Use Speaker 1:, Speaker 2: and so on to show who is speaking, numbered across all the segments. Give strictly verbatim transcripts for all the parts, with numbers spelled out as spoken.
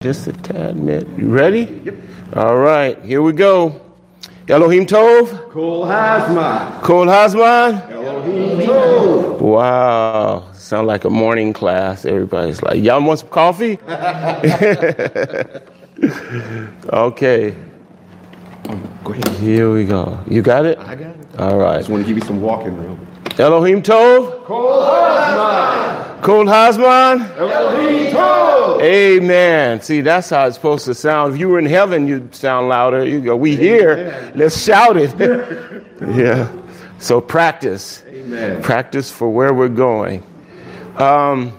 Speaker 1: Just a tad minute. You ready? Yep. All right, here we go. Elohim Tov.
Speaker 2: Kol Hazman.
Speaker 1: Kol Hazman.
Speaker 2: Elohim Tov.
Speaker 1: Wow, sound like a morning class. Everybody's like, y'all want some coffee? Okay.
Speaker 2: Go ahead.
Speaker 1: Here we go. You got it?
Speaker 2: I got it.
Speaker 1: All right.
Speaker 2: I just want to give you some walking room.
Speaker 1: Elohim Tov.
Speaker 2: Kol Hazman.
Speaker 1: Kol Hazman.
Speaker 2: Elohim Tov.
Speaker 1: Amen. See, that's how it's supposed to sound. If you were in heaven, you'd sound louder. You go, we here. Let's shout it. Yeah. So practice.
Speaker 2: Amen.
Speaker 1: Practice for where we're going. Um,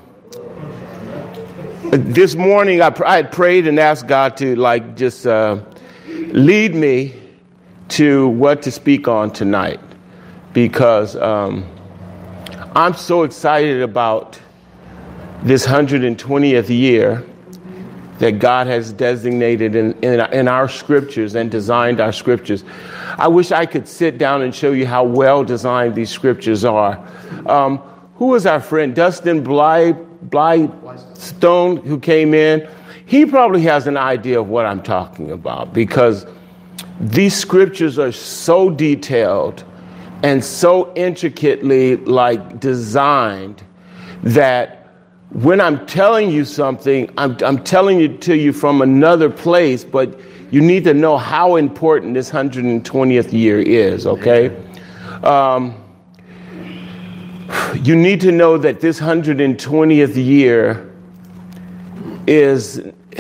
Speaker 1: this morning, I, I had prayed and asked God to, like, just uh, lead me to what to speak on tonight. Because um, I'm so excited about this one hundred twentieth year that God has designated in, in, in our scriptures and designed our scriptures. I wish I could sit down and show you how well designed these scriptures are. Um, who was our friend? Dustin Bly, Blystone, who came in. He probably has an idea of what I'm talking about because these scriptures are so detailed and so intricately like designed that when I'm telling you something, I'm, I'm telling it to you from another place, but you need to know how important this one hundred twentieth year is, okay? Um, you need to know that this one hundred twentieth year is,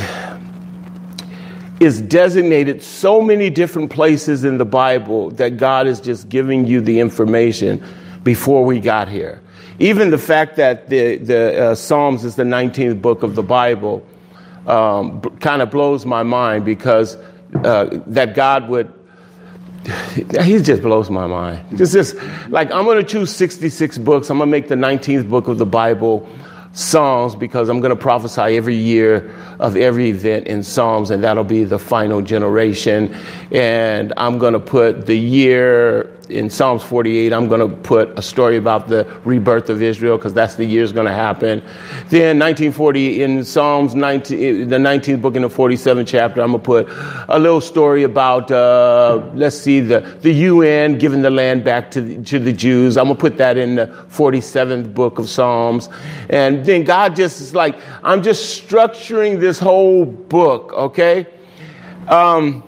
Speaker 1: is designated so many different places in the Bible that God is just giving you the information before we got here. Even the fact that the, the uh, Psalms is the nineteenth book of the Bible um, b- kind of blows my mind because uh, that God would, he just blows my mind. It's just like, I'm going to choose sixty-six books. I'm going to make the nineteenth book of the Bible Psalms because I'm going to prophesy every year of every event in Psalms, and that'll be the final generation. And I'm going to put the year in Psalms forty-eight, I'm going to put a story about the rebirth of Israel because that's the year is going to happen. Then nineteen forty in Psalms nineteen, the nineteenth book in the forty-seventh chapter, I'm going to put a little story about, uh, let's see, the, the U N giving the land back to the, to the Jews. I'm going to put that in the forty-seventh book of Psalms. And then God just is like, I'm just structuring this whole book, okay? Um,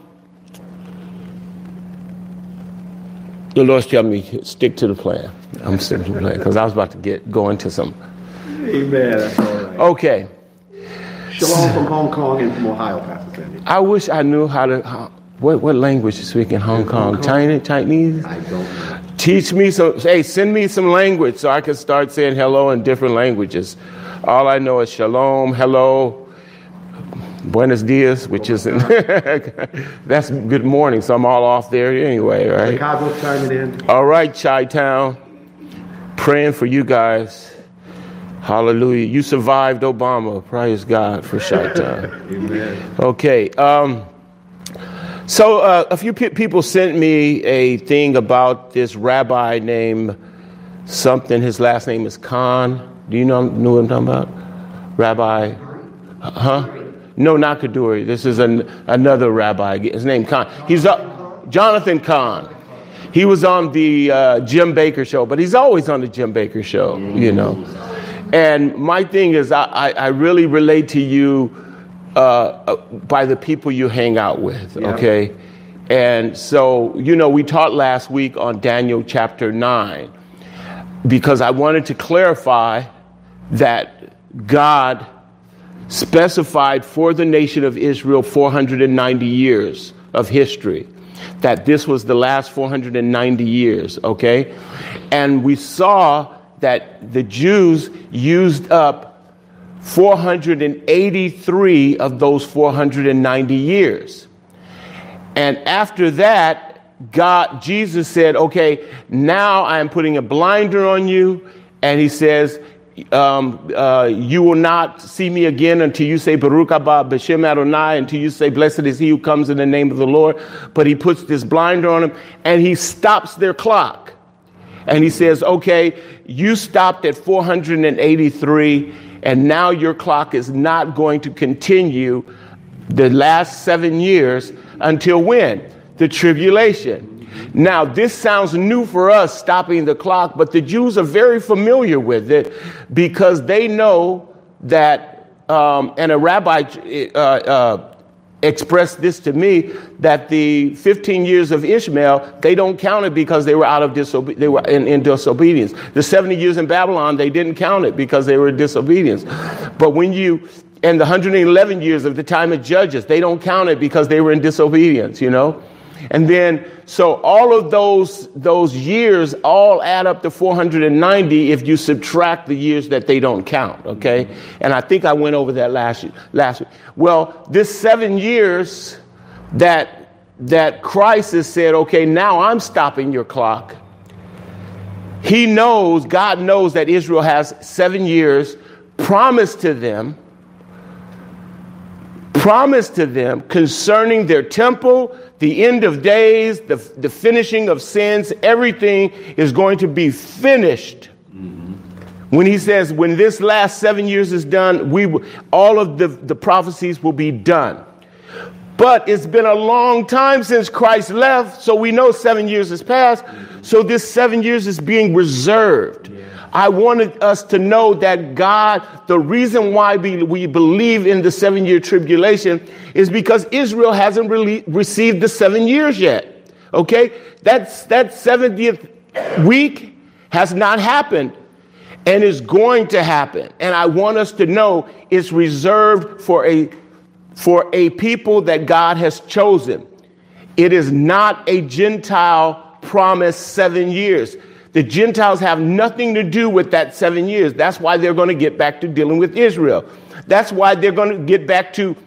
Speaker 1: The Lord's telling me, stick to the plan. I'm sticking to the plan because I was about to get go into some.
Speaker 2: Amen. That's all right.
Speaker 1: Okay.
Speaker 2: Shalom from Hong Kong and from Ohio, Pastor Sandy.
Speaker 1: I wish I knew how to, how, what, what language you speak in Hong Kong? Hong Kong? China, Chinese?
Speaker 2: I don't know.
Speaker 1: Teach me some, hey, send me some language so I can start saying hello in different languages. All I know is shalom, hello, buenos dias, which isn't, that's good morning, so I'm all off there anyway, right?
Speaker 2: Chicago chiming in.
Speaker 1: All right, Chi-Town, praying for you guys. Hallelujah. You survived Obama. Praise God for Chi-Town.
Speaker 2: Amen.
Speaker 1: Okay. Um, so uh, a few pe- people sent me a thing about this rabbi named something. His last name is Khan. Do you know, know what I'm talking about? Rabbi, huh? No, not Kaduri. This is an, another rabbi. His name Khan. He's uh, Jonathan Kahn. He was on the uh, Jim Baker show, but he's always on the Jim Baker show, you know. And my thing is, I, I, I really relate to you uh, by the people you hang out with, okay? And so, you know, we taught last week on Daniel chapter nine because I wanted to clarify that God specified for the nation of Israel four hundred ninety years of history, that this was the last four hundred ninety years, okay? And we saw that the Jews used up four hundred eighty-three of those four hundred ninety years. And after that, God, Jesus said, okay, now I am putting a blinder on you. And he says, Um, uh, you will not see me again until you say Baruch haba b'shem Adonai, until you say blessed is he who comes in the name of the Lord. But he puts this blinder on them and he stops their clock. And he says, okay, you stopped at four hundred eighty-three And now your clock is not going to continue the last seven years until when? The tribulation. Now, this sounds new for us, stopping the clock, but the Jews are very familiar with it because they know that, um, and a rabbi uh, uh, expressed this to me, that the fifteen years of Ishmael, they don't count it because they were out of disobe- they were in, in disobedience. The seventy years in Babylon, they didn't count it because they were in disobedience. But when you, and the one hundred eleven years of the time of Judges, they don't count it because they were in disobedience, you know? And then, so all of those those years all add up to four hundred ninety if you subtract the years that they don't count, okay? And I think I went over that last last week. Well, this seven years that that Christ has said, okay, now I'm stopping your clock. He knows, God knows that Israel has seven years promised to them, promised to them concerning their temple, the end of days, the, the finishing of sins, everything is going to be finished. Mm-hmm. When he says, when this last seven years is done, we will, all of the, the prophecies will be done. But it's been a long time since Christ left, so we know seven years has passed. Mm-hmm. So this seven years is being reserved. Yeah. I wanted us to know that God, the reason why we, we believe in the seven-year tribulation is because Israel hasn't really received the seven years yet. Okay? That's, that seventieth week has not happened and is going to happen. And I want us to know it's reserved for a, for a people that God has chosen. It is not a Gentile promised seven years. The Gentiles have nothing to do with that seven years. That's why they're going to get back to dealing with Israel. That's why they're going to get back to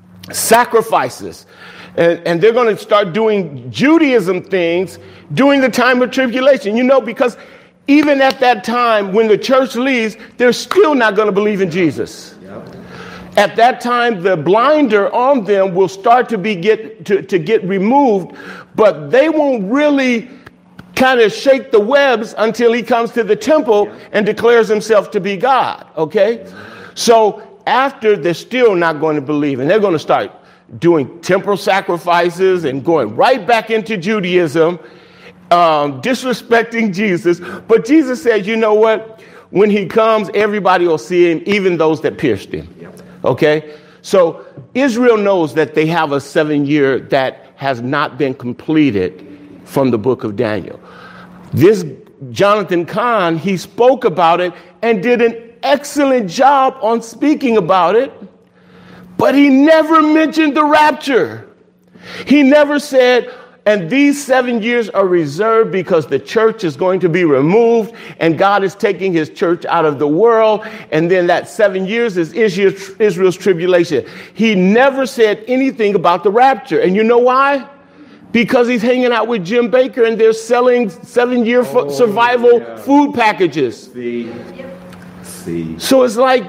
Speaker 1: sacrifices. And, and they're going to start doing Judaism things during the time of tribulation. You know, because even at that time, when the church leaves, they're still not going to believe in Jesus. Yep. At that time, the blinder on them will start to be get to, to get removed, but they won't really kind of shake the webs until he comes to the temple and declares himself to be God, okay? So after, they're still not going to believe, and they're going to start doing temporal sacrifices and going right back into Judaism, um, disrespecting Jesus. But Jesus said, you know what? When he comes, everybody will see him, even those that pierced him, okay? So Israel knows that they have a seven year that has not been completed from the book of Daniel. This Jonathan Cahn, he spoke about it and did an excellent job on speaking about it, but he never mentioned the rapture. He never said, and these seven years are reserved because the church is going to be removed and God is taking his church out of the world. And then that seven years is Israel's tribulation. He never said anything about the rapture. And you know why? Because he's hanging out with Jim Baker and they're selling seven-year oh, survival yeah. food packages. See. See. So it's like,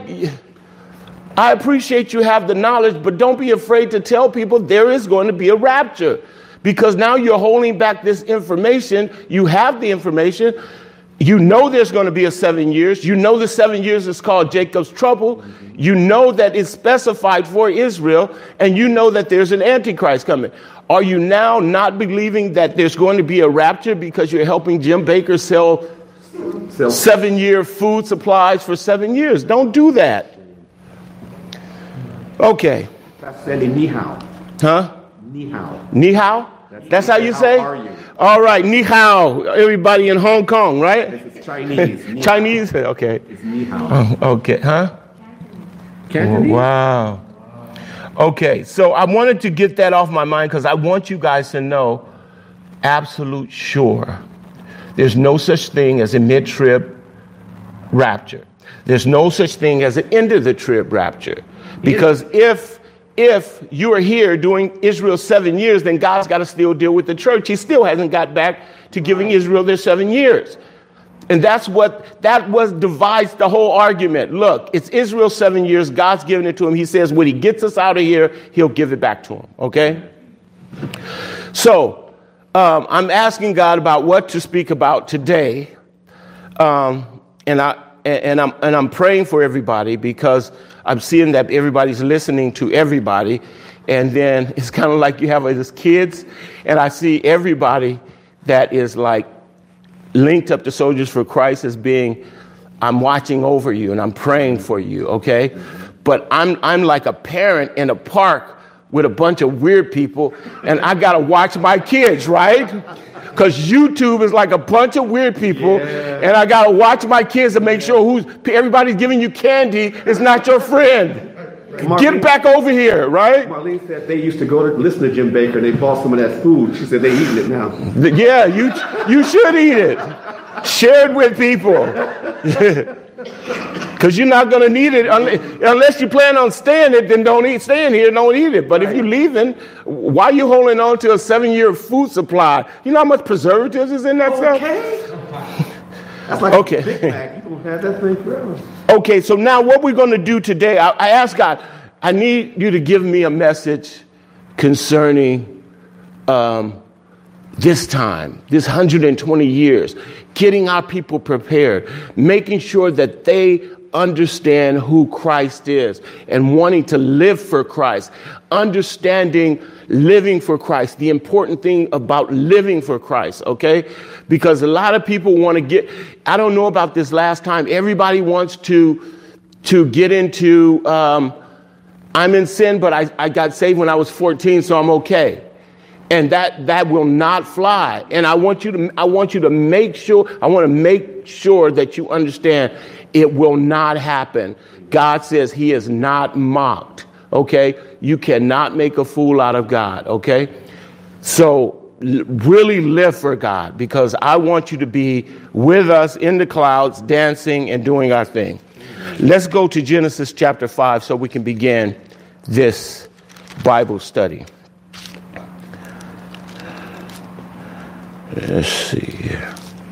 Speaker 1: I appreciate you have the knowledge, but don't be afraid to tell people there is going to be a rapture. Because now you're holding back this information. You have the information. You know there's going to be a seven years. You know the seven years is called Jacob's trouble. Mm-hmm. You know that it's specified for Israel. And you know that there's an Antichrist coming. Are you now not believing that there's going to be a rapture because you're helping Jim Baker sell seven-year food supplies for seven years? Don't do that. Okay.
Speaker 2: That's saying ni hao.
Speaker 1: Huh?
Speaker 2: Ni hao.
Speaker 1: Ni hao? That's, That's how you
Speaker 2: how
Speaker 1: say?
Speaker 2: Are you?
Speaker 1: All right, ni hao. Everybody in Hong Kong, right?
Speaker 2: This is Chinese.
Speaker 1: Chinese? Okay.
Speaker 2: It's ni hao.
Speaker 1: Oh, okay. Huh?
Speaker 2: Cantonese.
Speaker 1: Wow. Okay, so I wanted to get that off my mind because I want you guys to know absolute sure. There's no such thing as a mid-trib rapture. There's no such thing as an end of the trib rapture. Because if if you are here doing Israel's seven years, then God's got to still deal with the church. He still hasn't got back to giving Israel their seven years. And that's what, that was divides the whole argument. Look, it's Israel's seven years. God's giving it to him. He says when he gets us out of here, he'll give it back to him. Okay? So um, I'm asking God about what to speak about today. Um, and I and, and I'm and I'm praying for everybody because I'm seeing that everybody's listening to everybody. And then it's kind of like you have these kids, and I see everybody that is like linked up to Soldiers for Christ as being, I'm watching over you and I'm praying for you, okay? But I'm I'm like a parent in a park with a bunch of weird people, and I gotta watch my kids, right? Because YouTube is like a bunch of weird people, yeah. And I gotta watch my kids to make sure who's everybody's giving you candy is not your friend. Marlene, get back over here, right?
Speaker 2: Marlene said they used to go to listen to Jim Baker and they bought some of that food. She said they eating it now.
Speaker 1: Yeah, you you should eat it. Share it with people. Because you're not going to need it unless, unless you plan on staying it, then don't eat, staying here, don't eat it. But right. If you're leaving, why are you holding on to a seven-year food supply? You know how much preservatives is in that
Speaker 2: okay.
Speaker 1: stuff?
Speaker 2: That's like
Speaker 1: okay.
Speaker 2: a Big Mac. You don't have that thing forever.
Speaker 1: Okay, so now what we're going to do today, I, I asked God, I need you to give me a message concerning um, this time, this one hundred twenty years, getting our people prepared, making sure that they understand who Christ is and wanting to live for Christ, understanding living for Christ, the important thing about living for Christ, okay? Because a lot of people want to get, I don't know about this last time, everybody wants to, to get into, um, I'm in sin, but I, I got saved when I was fourteen, so I'm okay. And that, that will not fly. And I want you to, I want you to make sure, I want to make sure that you understand it will not happen. God says he is not mocked. Okay. You cannot make a fool out of God. Okay. So l- really live for God, because I want you to be with us in the clouds, dancing and doing our thing. Let's go to Genesis chapter five so we can begin this Bible study. Let's see here.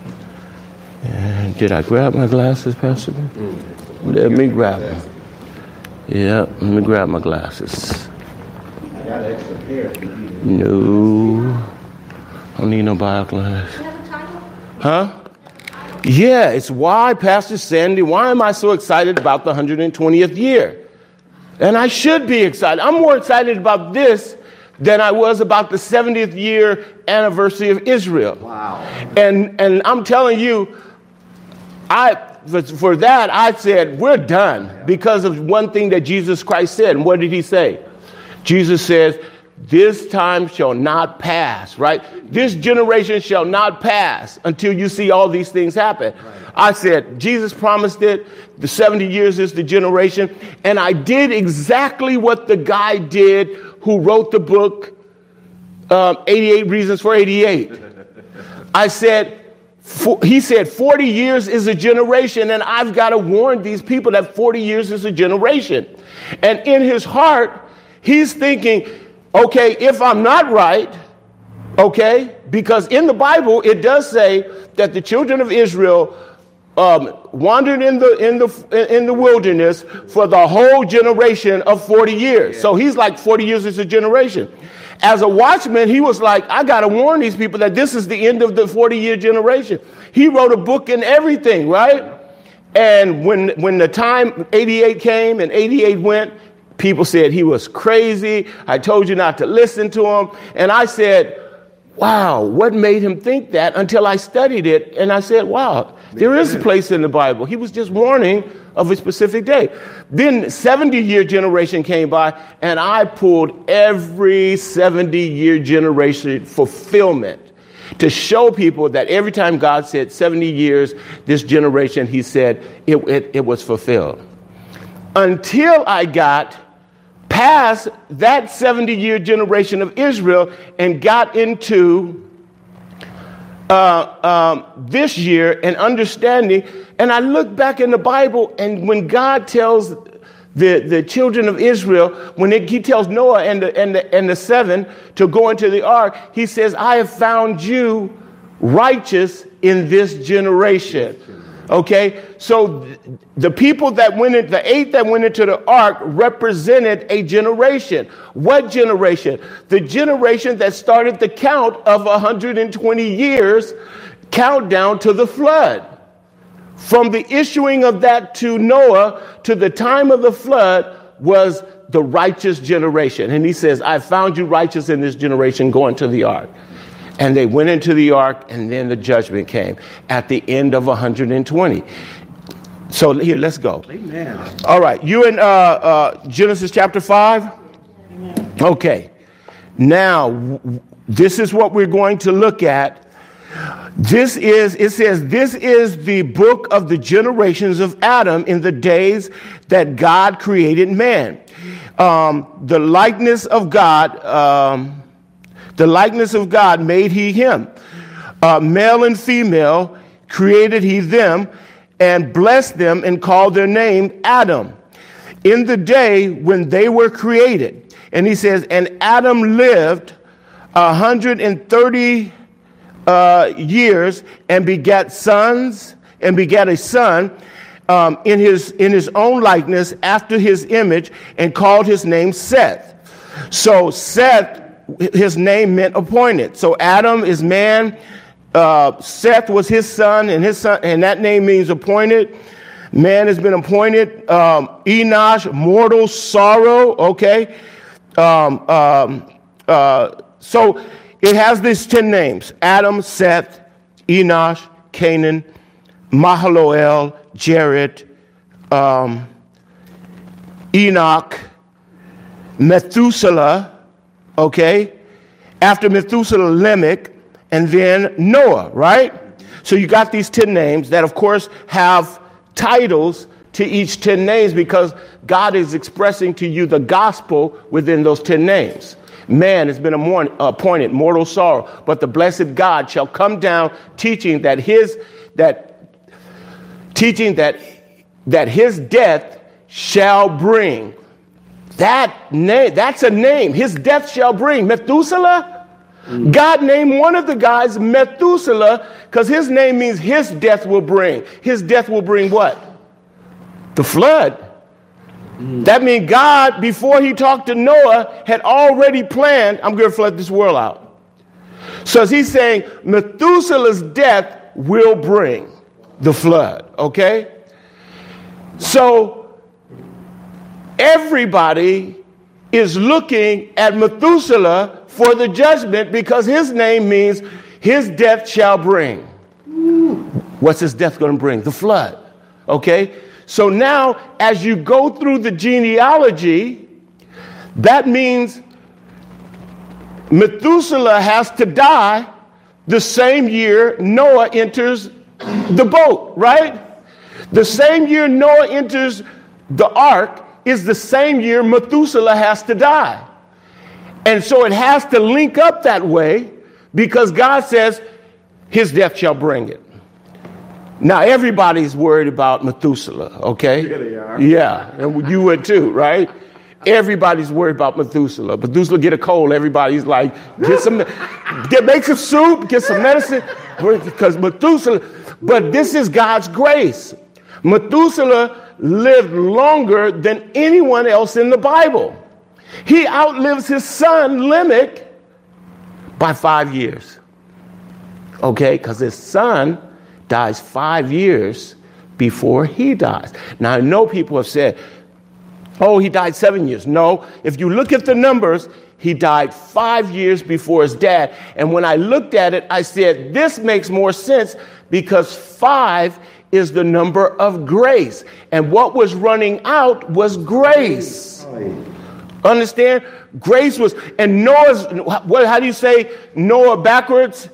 Speaker 1: And did I grab my glasses, Pastor? Mm. Let me grab them. Yeah, let me grab my glasses.
Speaker 2: I got an extra pair.
Speaker 1: No, I don't need no bio glasses. Huh? Yeah, it's why, Pastor Sandy, why am I so excited about the one hundred twentieth year? And I should be excited. I'm more excited about this than I was about the seventieth year anniversary of Israel.
Speaker 2: Wow.
Speaker 1: And and I'm telling you, I for, for that I said we're done because of one thing that Jesus Christ said. And what did he say? Jesus says, this time shall not pass, right? This generation shall not pass until you see all these things happen. Right. I said, Jesus promised it. The seventy years is the generation. And I did exactly what the guy did who wrote the book, um, eighty-eight Reasons for eighty-eight. I said, for, he said, forty years is a generation, and I've got to warn these people that forty years is a generation. And in his heart, he's thinking, okay, if I'm not right, okay, because in the Bible, it does say that the children of Israel Um, wandered in the in the in the wilderness for the whole generation of forty years. Yeah. So he's like forty years is a generation. As a watchman, he was like, I got to warn these people that this is the end of the forty year generation. He wrote a book and everything, right? And when when the time eighty-eight came and eighty-eight went, people said he was crazy. I told you not to listen to him. And I said, wow, what made him think that? Until I studied it, and I said, wow, there is a place in the Bible. He was just warning of a specific day. Then seventy-year generation came by, and I pulled every seventy-year generation fulfillment to show people that every time God said seventy years, this generation, he said it, it, it was fulfilled. Until I got past that seventy-year generation of Israel and got into uh, um, this year and understanding. And I look back in the Bible, and when God tells the, the children of Israel, when it, he tells Noah and the, and, the, and the seven to go into the ark, he says, I have found you righteous in this generation. Okay, so the people that went in, the eight that went into the ark represented a generation. What generation? The generation that started the count of one hundred twenty years, countdown to the flood. from the issuing of that to Noah to the time of the flood was the righteous generation. And he says, I found you righteous in this generation, go into the ark. And they went into the ark, and then the judgment came at the end of one hundred twenty. So here, let's go.
Speaker 2: Amen.
Speaker 1: All right, you in uh, uh, Genesis chapter five? Okay. Now, w- this is what we're going to look at. This is, it says, this is the book of the generations of Adam in the days that God created man. Um, the likeness of God, um, the likeness of God made he him. Uh, male and female created he them, and blessed them and called their name Adam in the day when they were created. And he says, and Adam lived a hundred and thirty uh, years and begat sons and begat a son um, in his in his own likeness after his image, and called his name Seth. So Seth, his name meant appointed. So Adam is man. Uh, Seth was his son, and his son, and that name means appointed. Man has been appointed. Um, Enosh, mortal sorrow. Okay. Um, um, uh, so it has these ten names: Adam, Seth, Enosh, Canaan, Mahalalel, Jared, um, Enoch, Methuselah. Okay. After Methuselah, Lamech, and then Noah, right? So you got these ten names that, of course, have titles to each ten names because God is expressing to you the gospel within those ten names. Man has been appointed, mortal sorrow, but the blessed God shall come down, teaching that his that teaching that that his death shall bring. That name, that's a name. His death shall bring. Methuselah. God named one of the guys Methuselah because his name means his death will bring. His death will bring what? The flood. Mm. That means God, before he talked to Noah, had already planned, I'm going to flood this world out. So he's saying Methuselah's death will bring the flood, okay? So everybody is looking at Methuselah for the judgment because his name means his death shall bring. What's his death going to bring? The flood. Okay? So now, as you go through the genealogy, that means Methuselah has to die the same year Noah enters the boat, right? The same year Noah enters the ark is the same year Methuselah has to die. And so it has to link up that way because God says his death shall bring it. Now, everybody's worried about Methuselah, okay?
Speaker 2: Yeah, they are.
Speaker 1: Yeah, and you would too, right? Everybody's worried about Methuselah. Methuselah get a cold, everybody's like, get some, get, make some soup, get some medicine, because Methuselah, but this is God's grace. Methuselah lived longer than anyone else in the Bible. He outlives his son, Lamech, by five years. Okay, because his son dies five years before he dies. Now, I know people have said, oh, he died seven years. No, if you look at the numbers, he died five years before his dad. And when I looked at it, I said, this makes more sense because five is the number of grace. And what was running out was grace. Understand? Grace was, and Noah's, what, how do you say Noah backwards?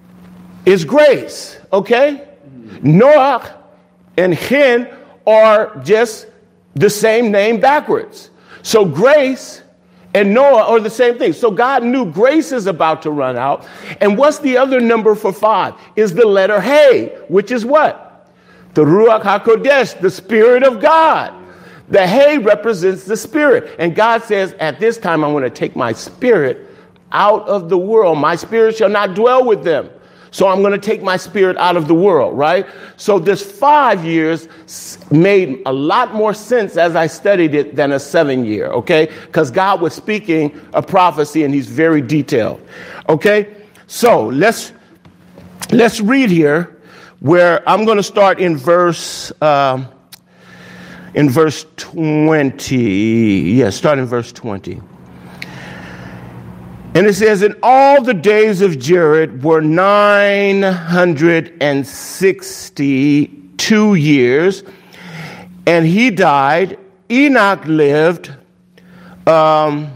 Speaker 1: Is grace, okay? Noah and Hen are just the same name backwards. So grace and Noah are the same thing. So God knew grace is about to run out. And what's the other number for five? Is the letter Hey, which is what? The Ruach HaKodesh, the Spirit of God. The hay represents the spirit. And God says, at this time, I want to take my spirit out of the world. My spirit shall not dwell with them. So I'm going to take my spirit out of the world, right? So this five years made a lot more sense as I studied it than a seven year, okay? Because God was speaking a prophecy and he's very detailed, okay? So let's, let's read here where I'm going to start in verse um, in verse twenty. Yes, yeah, start in verse twenty. And it says, "And all the days of Jared were nine hundred sixty-two years, and he died. Enoch lived um,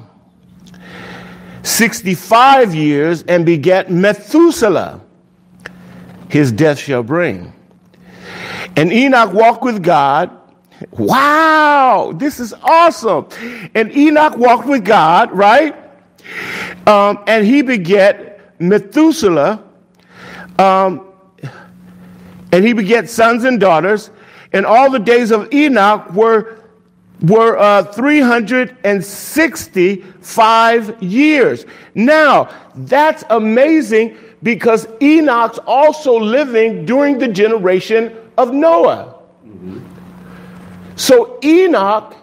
Speaker 1: sixty-five years and begat Methuselah. His death shall bring. And Enoch walked with God." Wow, this is awesome. "And Enoch walked with God," right? Um, "and he begat Methuselah, um, and he begat sons and daughters. And all the days of Enoch were were uh, three hundred sixty-five years." Now, that's amazing, because Enoch's also living during the generation of Noah. Mm-hmm. So Enoch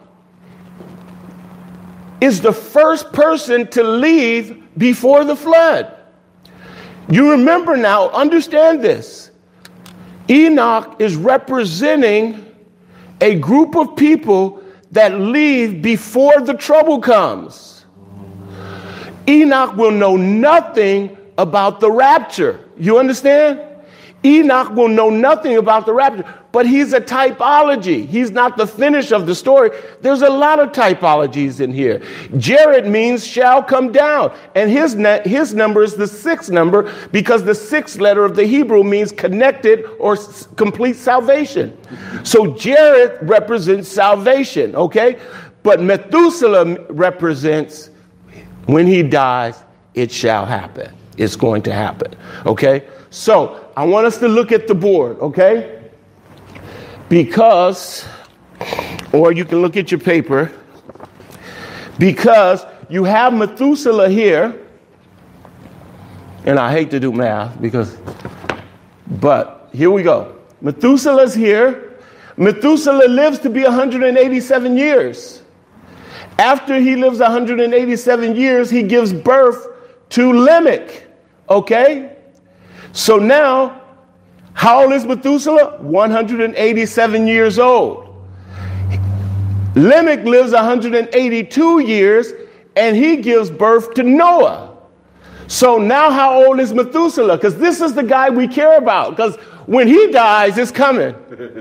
Speaker 1: is the first person to leave before the flood. You remember now, understand this. Enoch is representing a group of people that leave before the trouble comes. Enoch will know nothing about the rapture. You understand? Enoch will know nothing about the rapture, but he's a typology. He's not the finish of the story. There's a lot of typologies in here. Jared means shall come down, and his ne- his number is the sixth number, because the sixth letter of the Hebrew means connected or s- complete salvation. So Jared represents salvation, okay? But Methuselah represents when he dies, it shall happen. It's going to happen, okay? So I want us to look at the board, okay? Because, or you can look at your paper, because you have Methuselah here, and I hate to do math because, but here we go. Methuselah's here. Methuselah lives to be one hundred eighty-seven years. After he lives one hundred eighty-seven years, he gives birth to Lamech, okay? So now, how old is Methuselah? one hundred eighty-seven years old. Lamech lives one hundred eighty-two years, and he gives birth to Noah. So now how old is Methuselah? Because this is the guy we care about, because when he dies, it's coming.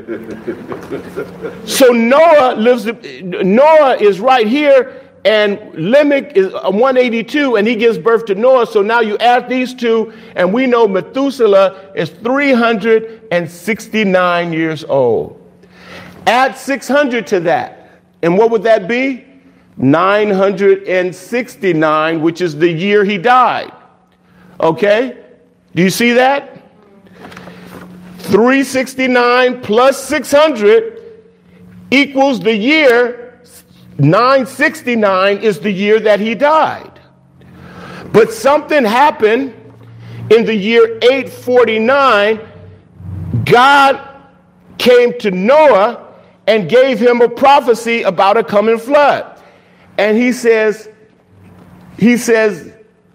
Speaker 1: So Noah lives, Noah is right here, and Lamech is one eighty-two, and he gives birth to Noah. So now you add these two, and we know Methuselah is three hundred sixty-nine years old. Add six hundred to that, and what would that be? nine hundred sixty-nine, which is the year he died. Okay? Do you see that? three hundred sixty-nine plus six hundred equals the year. nine sixty-nine is the year that he died. But something happened in the year eight forty-nine. God came to Noah and gave him a prophecy about a coming flood. And he says, he says,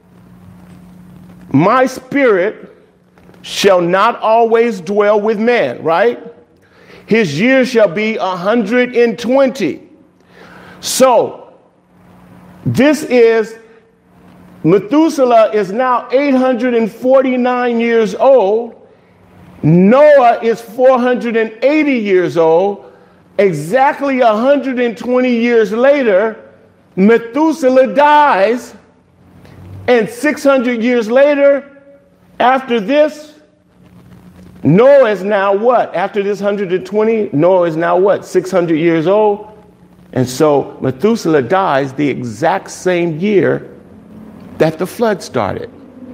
Speaker 1: "My spirit shall not always dwell with man," right? "His years shall be one hundred twenty. So, this is, Methuselah is now eight hundred forty-nine years old. Noah is four hundred eighty years old. Exactly one hundred twenty years later, Methuselah dies. And six hundred years later, after this, Noah is now what? After this one hundred twenty, Noah is now what? six hundred years old. And so Methuselah dies the exact same year that the flood started.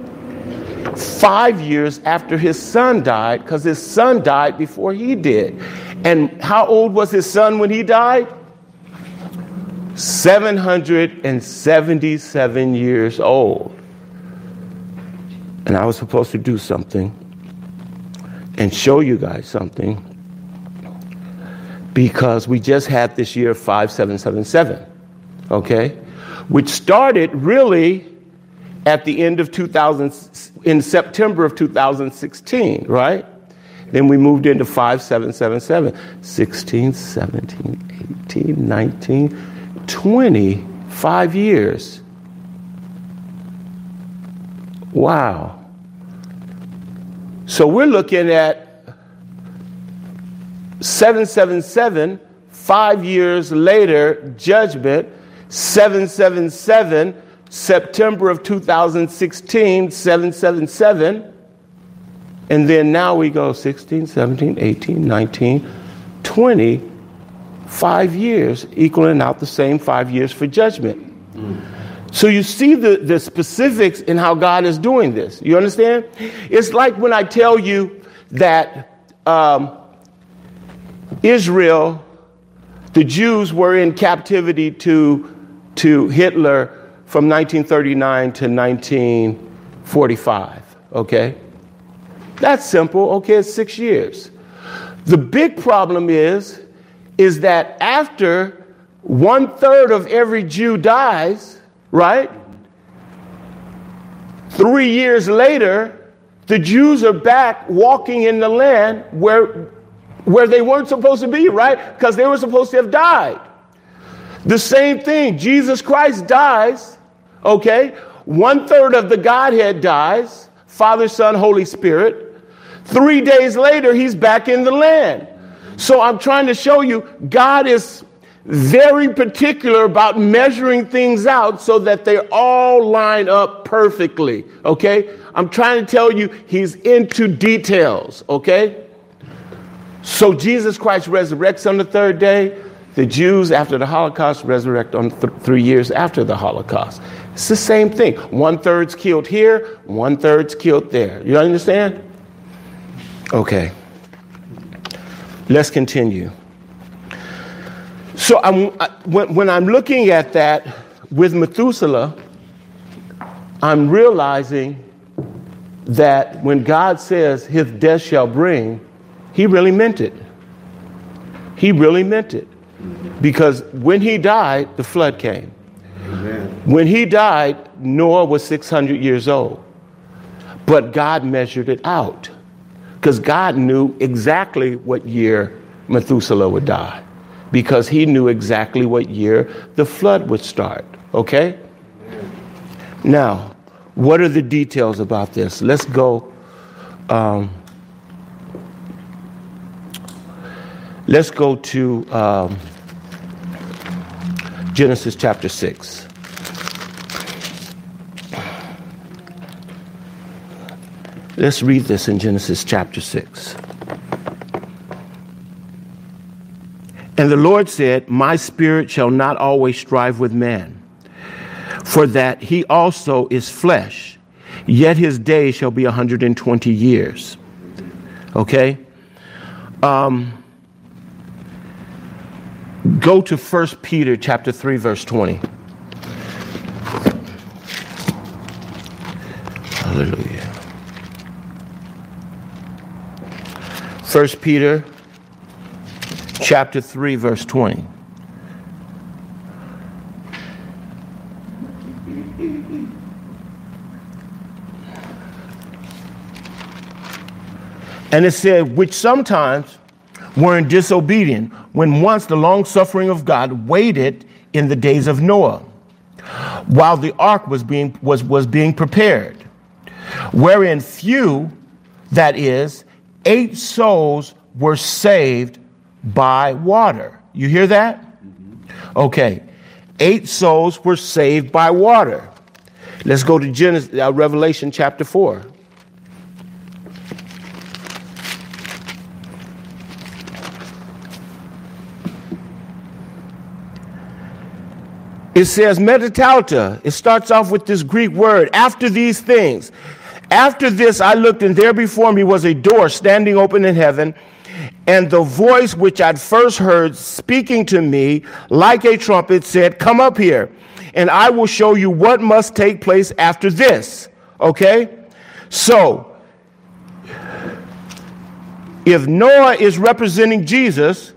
Speaker 1: Five years after his son died, because his son died before he did. And how old was his son when he died? seven hundred seventy-seven years old. And I was supposed to do something and show you guys something, because we just had this year five seven seven seven, okay? Which started really at the end of two thousand, in September of two thousand sixteen, right? Then we moved into five seven seven seven. sixteen, seventeen, eighteen, nineteen, twenty, five years. Wow. So we're looking at seven seven seven, five years later, judgment, seven seven seven, September of two thousand sixteen, seven seven seven. And then now we go sixteen, seventeen, eighteen, nineteen, twenty, five years, equaling out the same five years for judgment. Mm. So you see the, the specifics in how God is doing this. You understand? It's like when I tell you that um, Israel, the Jews were in captivity to, to Hitler from nineteen thirty-nine to nineteen forty-five, okay? That's simple. Okay, it's six years. The big problem is, is that after one third of every Jew dies, right? Three years later, the Jews are back walking in the land where, where they weren't supposed to be, right? Because they were supposed to have died. The same thing, Jesus Christ dies, okay? One third of the Godhead dies, Father, Son, Holy Spirit. Three days later, he's back in the land. So I'm trying to show you God is very particular about measuring things out so that they all line up perfectly, okay? I'm trying to tell you he's into details, okay? So Jesus Christ resurrects on the third day. The Jews, after the Holocaust, resurrect on th- three years after the Holocaust. It's the same thing. One third's killed here, one third's killed there. You understand? Okay. Let's continue. So I'm, I, when, when I'm looking at that with Methuselah, I'm realizing that when God says his death shall bring, he really meant it. He really meant it. Because when he died, the flood came. Amen. When he died, Noah was six hundred years old. But God measured it out. Because God knew exactly what year Methuselah would die. Because he knew exactly what year the flood would start. Okay? Now, what are the details about this? Let's go. Um, let's go to um, Genesis chapter six. Let's read this in Genesis chapter six. And the Lord said, my spirit shall not always strive with man, for that he also is flesh, yet his days shall be one hundred twenty years. Okay? Um, go to First Peter chapter three, verse twenty. Hallelujah. First Peter chapter three, verse twenty. And it said, which sometimes were in disobedience, when once the long suffering of God waited in the days of Noah, while the ark was being was, was being prepared, wherein few, that is, eight souls were saved by water. You hear that? Mm-hmm. Okay. Eight souls were saved by water. Let's go to Genesis, uh, Revelation chapter four. It says metatauta. It starts off with this Greek word, after these things. After this I looked, and there before me was a door standing open in heaven, and the voice which I'd first heard speaking to me like a trumpet said, come up here, and I will show you what must take place after this. Okay? So, if Noah is representing Jesus,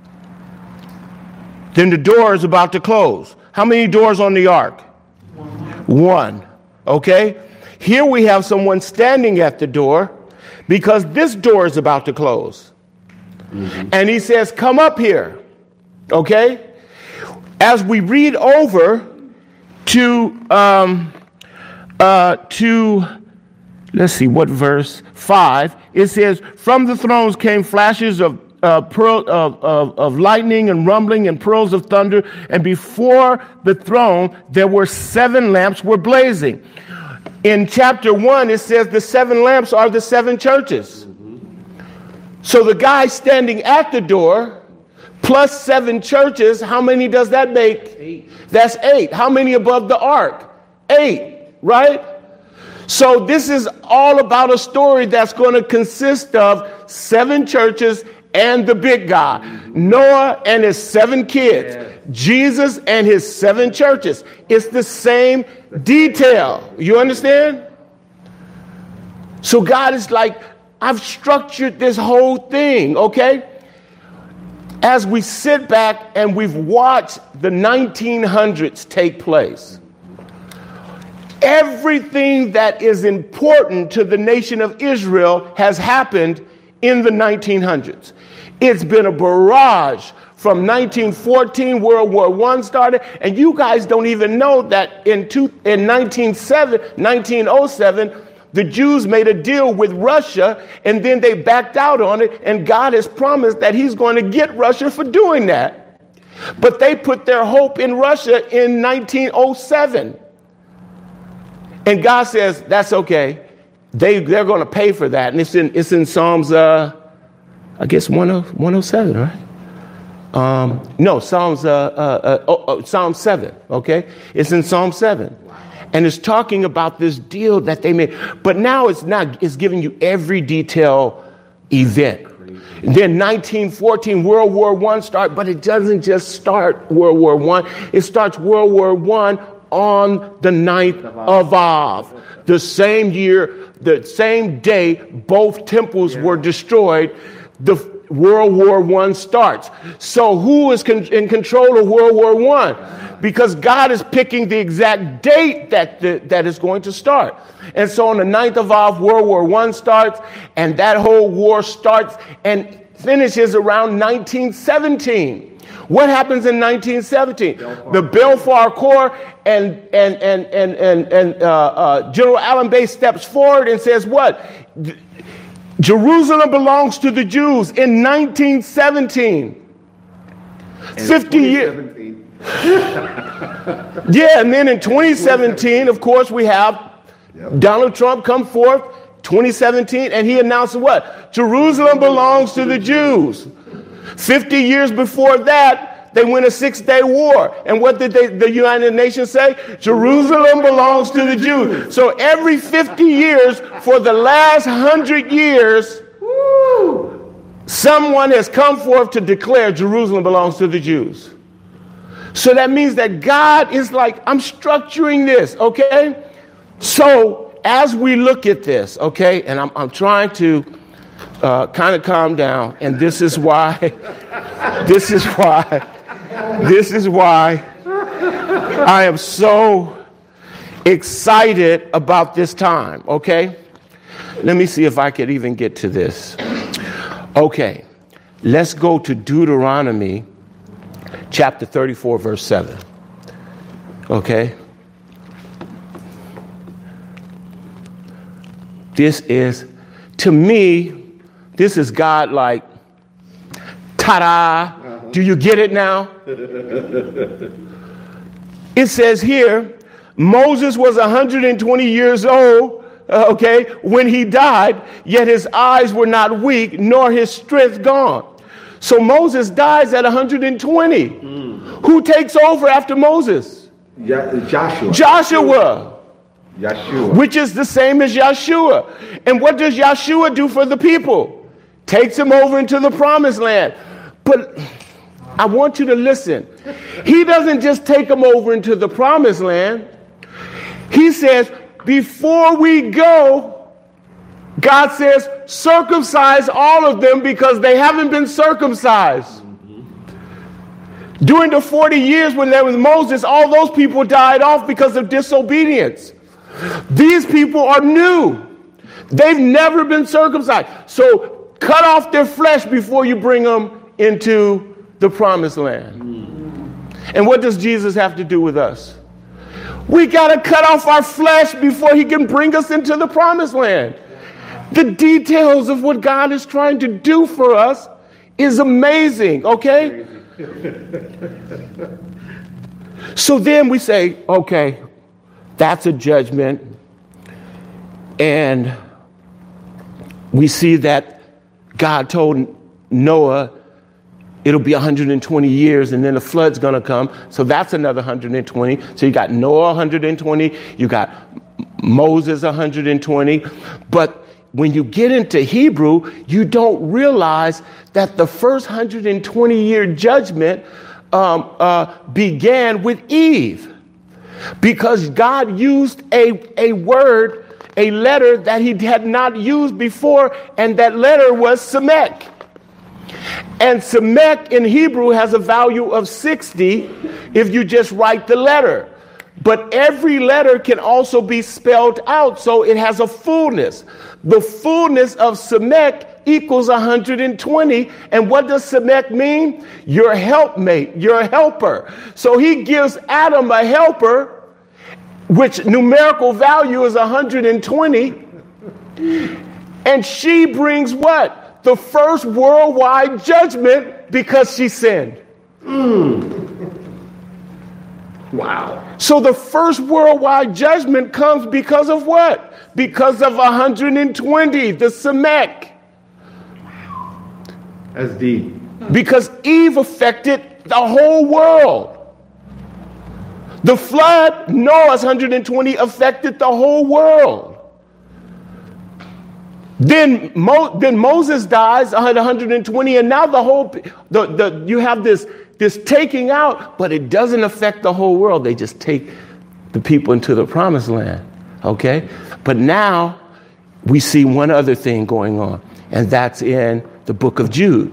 Speaker 1: then the door is about to close. How many doors on the ark? One. One. Okay? Here we have someone standing at the door. because this door is about to close. Mm-hmm. And he says, come up here. Okay? As we read over to, um, uh, to, let's see, what verse? Five. It says, from the thrones came flashes of Uh, pearl of, of, of lightning and rumbling and pearls of thunder, and before the throne there were seven lamps were blazing. In chapter one, it says the seven lamps are the seven churches. Mm-hmm. So the guy standing at the door plus seven churches, how many does that make? Eight. That's eight. How many above the ark? Eight, right? So this is all about a story that's going to consist of seven churches and the big guy, Noah and his seven kids, yeah. Jesus and his seven churches. It's the same detail. You understand? So God is like, I've structured this whole thing, okay? As we sit back and we've watched the nineteen hundreds take place, everything that is important to the nation of Israel has happened in the nineteen hundreds. It's been a barrage from nineteen fourteen, World War One started, and you guys don't even know that in, two, in nineteen oh seven, the Jews made a deal with Russia, and then they backed out on it, and God has promised that he's going to get Russia for doing that. But they put their hope in Russia in nineteen oh seven. And God says, that's okay. They, they're going to pay for that. And it's in, it's in Psalms, uh, I guess, one oh seven, right? Um, no, Psalms, uh, uh, uh, oh, oh, Psalm seven, okay? It's in Psalm seven. And it's talking about this deal that they made. But now it's not, it's giving you every detail event. Then nineteen fourteen, World War One start, but it doesn't just start World War One. It starts World War One on the ninth of Av. The same year, the same day, both temples yeah. were destroyed. The World War One starts. So who is con- in control of World War One? Because God is picking the exact date that the, that is going to start. And so on the ninth of Av, World War One starts, and that whole war starts and finishes around nineteen seventeen. What happens in nineteen seventeen? Belfort. The Balfour Accord, and and and and and, and uh, uh, General Allenby steps forward and says, "What? Jerusalem belongs to the Jews." In nineteen seventeen, and fifty years. Yeah, and then in twenty seventeen, of course, we have yep. Donald Trump come forth. twenty seventeen, and he announced what? Jerusalem belongs to the Jews. fifty years before that, they win a six-day war. And what did they, the United Nations say? Jerusalem belongs to the Jews. So every fifty years for the last one hundred years, woo, someone has come forth to declare Jerusalem belongs to the Jews. So that means that God is like, I'm structuring this, okay? So as we look at this, okay, and I'm, I'm trying to uh, kind of calm down, and this is why, this is why, this is why I am so excited about this time, okay? Let me see if I could even get to this. Okay, let's go to Deuteronomy chapter thirty-four, verse seven, okay? This is, to me, this is God like, ta-da, uh-huh. Do you get it now? It says here, Moses was one hundred twenty years old, uh, okay, when he died, yet his eyes were not weak, nor his strength gone. So Moses dies at one hundred twenty. Mm. Who takes over after Moses?
Speaker 2: Yeah, Joshua.
Speaker 1: Joshua.
Speaker 2: Yeshua.
Speaker 1: Which is the same as Yeshua. And what does Yeshua do for the people? Takes them over into the promised land. But I want you to listen. He doesn't just take them over into the promised land. He says, before we go, God says, circumcise all of them because they haven't been circumcised. Mm-hmm. During the forty years when there was Moses, all those people died off because of disobedience. These people are new. They've never been circumcised. So cut off their flesh before you bring them into the promised land. And what does Jesus have to do with us? We got to cut off our flesh before he can bring us into the promised land. The details of what God is trying to do for us is amazing, okay? So then we say, okay, that's a judgment. And we see that God told Noah it'll be one hundred twenty years and then the flood's going to come. So that's another one hundred twenty. So you got Noah one hundred twenty. You got Moses one hundred twenty. But when you get into Hebrew, you don't realize that the first one hundred twenty year judgment um, uh, began with Eve. Because God used a, a word, a letter that he had not used before, and that letter was Semek. And Semek in Hebrew has a value of sixty if you just write the letter. But every letter can also be spelled out, so it has a fullness. The fullness of Semek equals one hundred twenty. And what does Semek mean? Your helpmate, your helper. So he gives Adam a helper, which numerical value is one hundred twenty. And she brings what? The first worldwide judgment because she sinned.
Speaker 2: Mm. Wow.
Speaker 1: So the first worldwide judgment comes because of what? Because of one hundred twenty, the Semek.
Speaker 2: That's deep.
Speaker 1: Because Eve affected the whole world. The flood, Noah's one hundred twenty, affected the whole world. Then, Mo, then Moses dies, one hundred twenty, and now the whole, the, the, you have this, this taking out, but it doesn't affect the whole world. They just take the people into the promised land, okay? But now we see one other thing going on, and that's in the book of Jude.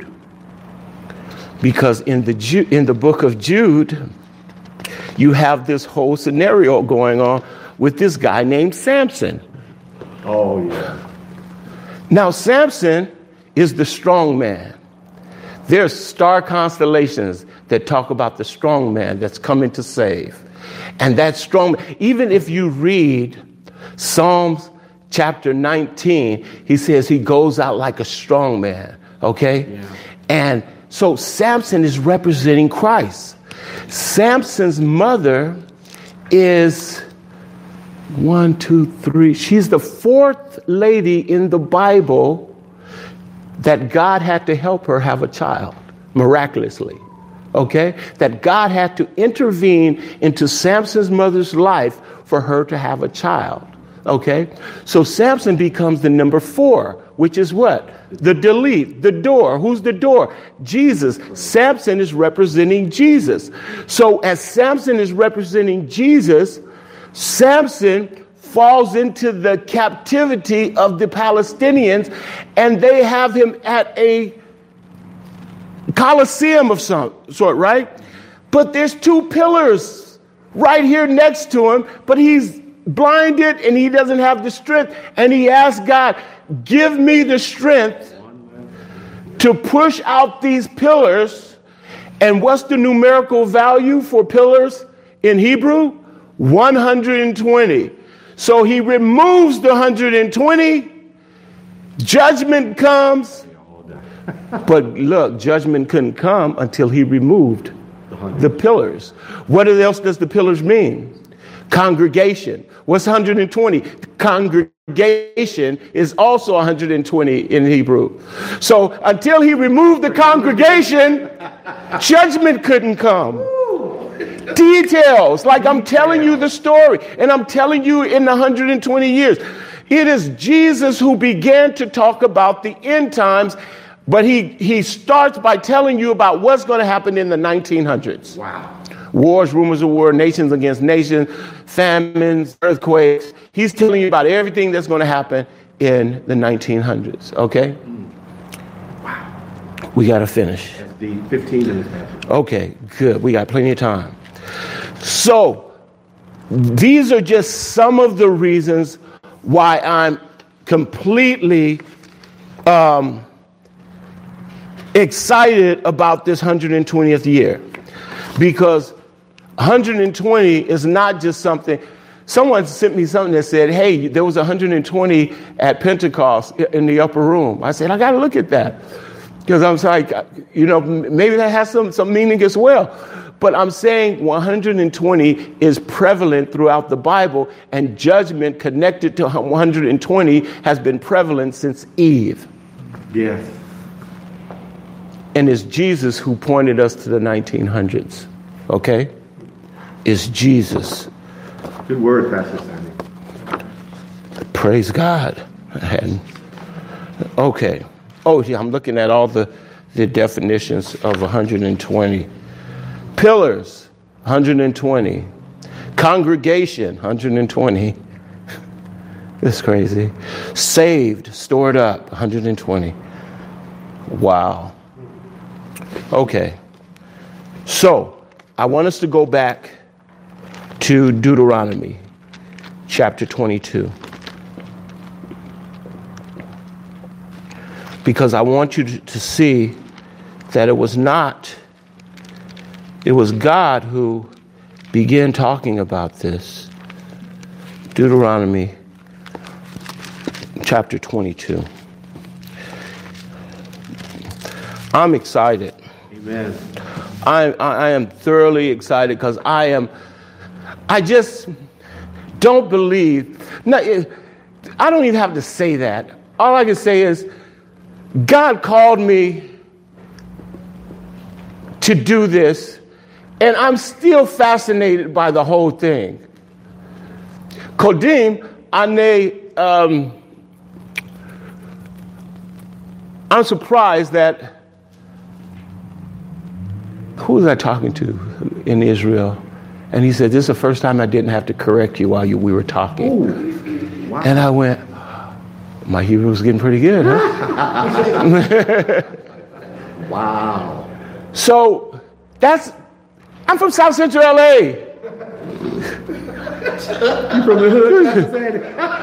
Speaker 1: Because in the, Ju- in the book of Jude, you have this whole scenario going on with this guy named Samson.
Speaker 2: Oh, yeah.
Speaker 1: Now, Samson is the strong man. There's star constellations that talk about the strong man that's coming to save. And that strong man, even if you read Psalms chapter nineteen, he says he goes out like a strong man, okay? Yeah. And so Samson is representing Christ. Samson's mother is one, two, three. She's the fourth lady in the Bible that God had to help her have a child, miraculously. Okay? That God had to intervene into Samson's mother's life for her to have a child. Okay? So Samson becomes the number four, which is what? The delete, the door. Who's the door? Jesus. Samson is representing Jesus. So as Samson is representing Jesus, Samson falls into the captivity of the Palestinians, and they have him at a Colosseum of some sort, right? But there's two pillars right here next to him, but he's blinded and he doesn't have the strength. And he asks God, give me the strength to push out these pillars. And what's the numerical value for pillars in Hebrew? one hundred twenty. So he removes the one hundred twenty. Judgment comes. But look, judgment couldn't come until he removed the pillars. What else does the pillars mean? Congregation. What's one hundred twenty? Congregation is also one hundred twenty in Hebrew. So until he removed the congregation, judgment couldn't come. Details, like I'm telling you the story, and I'm telling you in the one hundred twenty years. It is Jesus who began to talk about the end times, but he, he starts by telling you about what's going to happen in the nineteen hundreds.
Speaker 2: Wow.
Speaker 1: Wars, rumors of war, nations against nations, famines, earthquakes. He's telling you about everything that's going to happen in the nineteen hundreds, okay?
Speaker 2: Wow.
Speaker 1: We got to finish.
Speaker 2: That's the fifteen minutes.
Speaker 1: Okay, good. We got plenty of time. So these are just some of the reasons why I'm completely um, excited about this one hundred twentieth year, because one hundred twenty is not just something. Someone sent me something that said, hey, there was one hundred twenty at Pentecost in the upper room. I said, I got to look at that, because I was like, you know, maybe that has some, some meaning as well. But I'm saying one hundred twenty is prevalent throughout the Bible, and judgment connected to one hundred twenty has been prevalent since Eve.
Speaker 2: Yes.
Speaker 1: And it's Jesus who pointed us to the nineteen hundreds. Okay? It's Jesus.
Speaker 2: Good word, Pastor Sammy.
Speaker 1: Praise God. And, okay. Oh, yeah, I'm looking at all the, the definitions of one hundred twenty. Pillars, one hundred twenty. Congregation, one hundred twenty. That's crazy. Saved, stored up, one hundred twenty. Wow. Okay. So, I want us to go back to Deuteronomy chapter twenty-two. Because I want you to, to see that it was not, it was God who began talking about this. Deuteronomy chapter twenty-two. I'm excited.
Speaker 2: Amen.
Speaker 1: I, I am thoroughly excited, because I am, I just don't believe, no, I don't even have to say that. All I can say is, God called me to do this, and I'm still fascinated by the whole thing. Kodim, ane, um, I'm surprised that, who was I talking to in Israel? And he said, this is the first time I didn't have to correct you while you, we were talking.
Speaker 2: Ooh, wow.
Speaker 1: And I went, my Hebrew was getting pretty good, huh?
Speaker 2: Wow.
Speaker 1: So that's, I'm from South Central L A.
Speaker 2: You from the hood?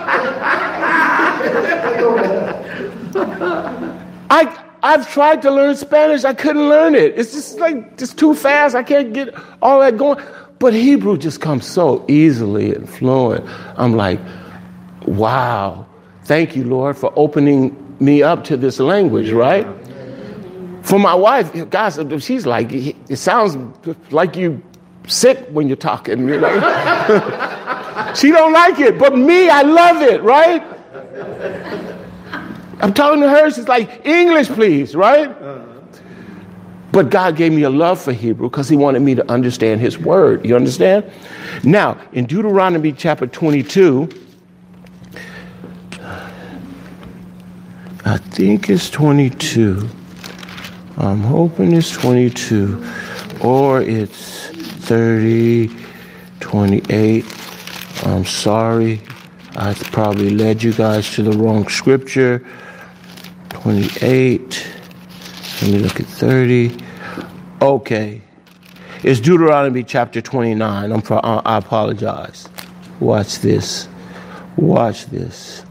Speaker 1: I, I've tried to learn Spanish. I couldn't learn it. It's just like, just too fast. I can't get all that going. But Hebrew just comes so easily and fluent. I'm like, wow. Thank you, Lord, for opening me up to this language, right? For my wife, guys, she's like, it sounds like you sick when you're talking, you know? She don't like it, but me, I love it, right? I'm talking to her, she's like, English, please, right? Uh-huh. But God gave me a love for Hebrew because he wanted me to understand his word. You understand? Now, in Deuteronomy chapter twenty-two, I think it's twenty-two. I'm hoping it's twenty-two. Or it's thirty, twenty-eight. I'm sorry. I probably led you guys to the wrong scripture. twenty-eight. Let me look at thirty. Okay. It's Deuteronomy chapter twenty-nine. I'm pro- I apologize. Watch this. Watch this.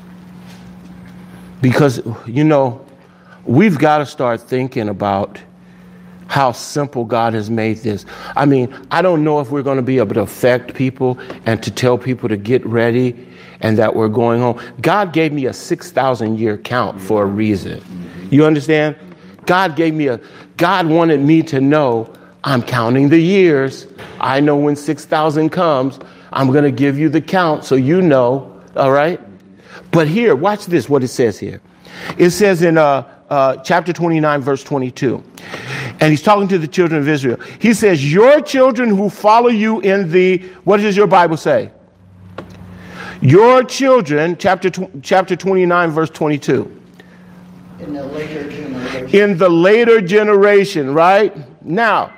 Speaker 1: Because, you know, we've got to start thinking about how simple God has made this. I mean, I don't know if we're going to be able to affect people and to tell people to get ready and that we're going home. God gave me a six thousand year count for a reason. You understand? God gave me a, God wanted me to know I'm counting the years. I know when six thousand comes, I'm going to give you the count so you know, all right? But here, watch this, what it says here. It says in uh, uh, chapter twenty-nine, verse twenty-two, and he's talking to the children of Israel. He says, your children who follow you in the, what does your Bible say? Your children, chapter tw- chapter twenty-nine, verse twenty-two.
Speaker 3: In the later generation.
Speaker 1: In the later generation, right? Now,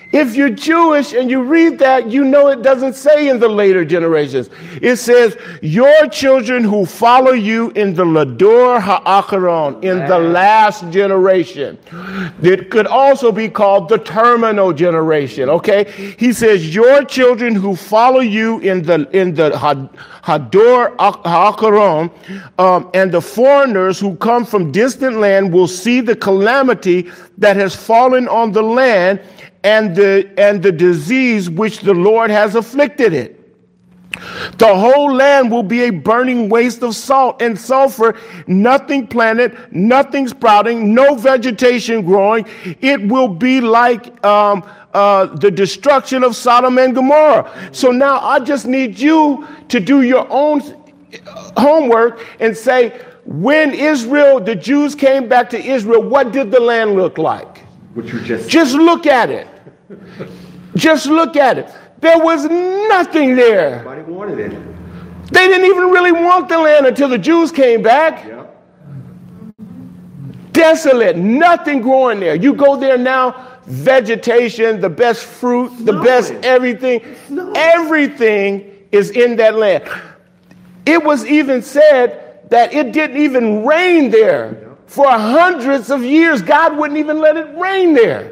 Speaker 1: If you're Jewish and you read that, you know it doesn't say in the later generations. It says, your children who follow you in the Lador Ha'akaron, in the last generation. It could also be called the terminal generation, okay? He says, your children who follow you in the in the Hador Ha'akaron, um, and the foreigners who come from distant land will see the calamity that has fallen on the land and the and the disease which the Lord has afflicted it. The whole land will be a burning waste of salt and sulfur, nothing planted, nothing sprouting, no vegetation growing. It will be like um, uh, the destruction of Sodom and Gomorrah. So now I just need you to do your own homework and say, when Israel, the Jews came back to Israel, what did the land look like?
Speaker 2: What you just
Speaker 1: Just look at it. Just look at it. There was nothing there.
Speaker 2: Nobody wanted it.
Speaker 1: They didn't even really want the land until the Jews came back.
Speaker 2: Yeah.
Speaker 1: Desolate, nothing growing there. You go there now, vegetation, the best fruit, the
Speaker 2: Snowing.
Speaker 1: best everything.
Speaker 2: Snowing.
Speaker 1: Everything is in that land. It was even said that it didn't even rain there for hundreds of years. God wouldn't even let it rain there.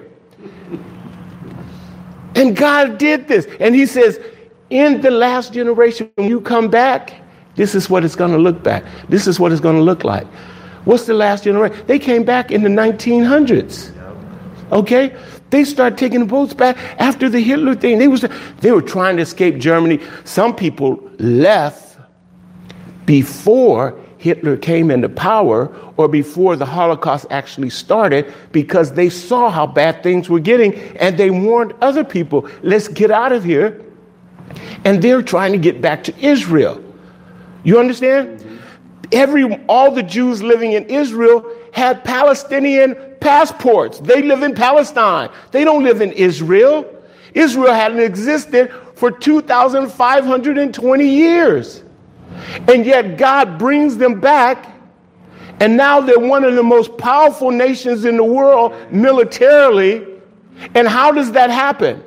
Speaker 1: And God did this. And he says, in the last generation, when you come back, this is what it's going to look back. This is what it's going to look like. What's the last generation? They came back in the nineteen hundreds. Okay? They started taking the boats back after the Hitler thing. They, was, they were trying to escape Germany. Some people left before Hitler came into power or before the Holocaust actually started because they saw how bad things were getting and they warned other people, let's get out of here. And they're trying to get back to Israel. You understand? Mm-hmm. Every all the Jews living in Israel had Palestinian passports. They live in Palestine. They don't live in Israel. Israel hadn't existed for two thousand five hundred twenty years. And yet God brings them back, and now they're one of the most powerful nations in the world militarily. And how does that happen?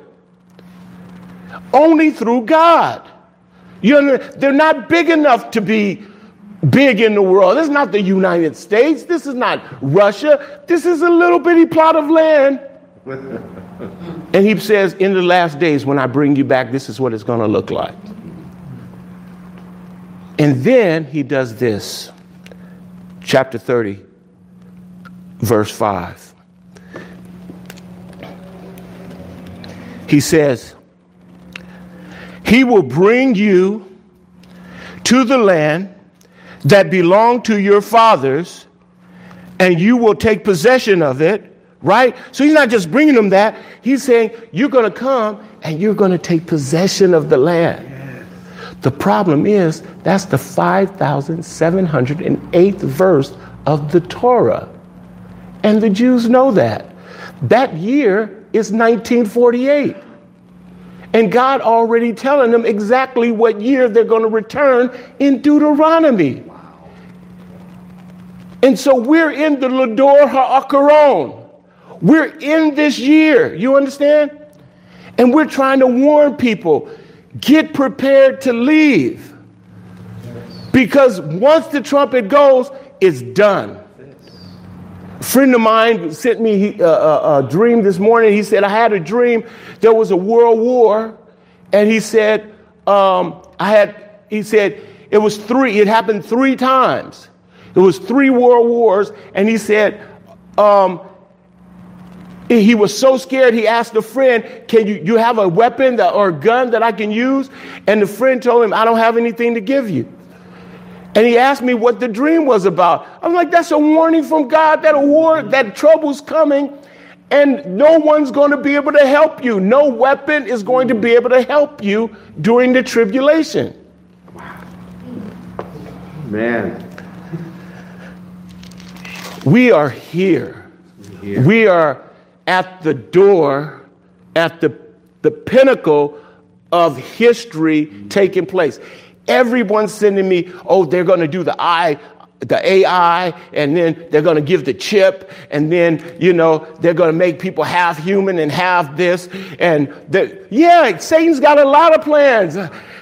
Speaker 1: Only through God. You know, they're not big enough to be big in the world. This is not the United States. This is not Russia. This is a little bitty plot of land. And he says, in the last days, when I bring you back, this is what it's going to look like. And then he does this. Chapter thirty, verse five. He says, he will bring you to the land that belonged to your fathers, and you will take possession of it, right? So he's not just bringing them that. He's saying, you're going to come and you're going to take possession of the land. The problem is, that's the five thousand seven hundred eighth verse of the Torah. And the Jews know that. That year is nineteen forty-eight. And God already telling them exactly what year they're going to return in Deuteronomy. Wow. And so we're in the Lador Ha'akaron. We're in this year. You understand? And we're trying to warn people. Get prepared to leave. Because once the trumpet goes, it's done. A friend of mine sent me a, a, a dream this morning. He said, I had a dream. There was a world war. And he said, um, I had, he said, it was three. It happened three times. It was three world wars. And he said, um, he was so scared, he asked a friend, can you, you have a weapon that, or a gun that I can use? And the friend told him, I don't have anything to give you. And he asked me what the dream was about. I'm like, that's a warning from God that a war, that trouble's coming, and no one's going to be able to help you. No weapon is going to be able to help you during the tribulation.
Speaker 2: Man.
Speaker 1: We are here.
Speaker 2: here.
Speaker 1: We are at the door, at the, the pinnacle of history taking place. Everyone's sending me, oh, they're going to do the eye, the A I, and then they're going to give the chip, and then, you know, they're going to make people half human and half this. And the, yeah, Satan's got a lot of plans.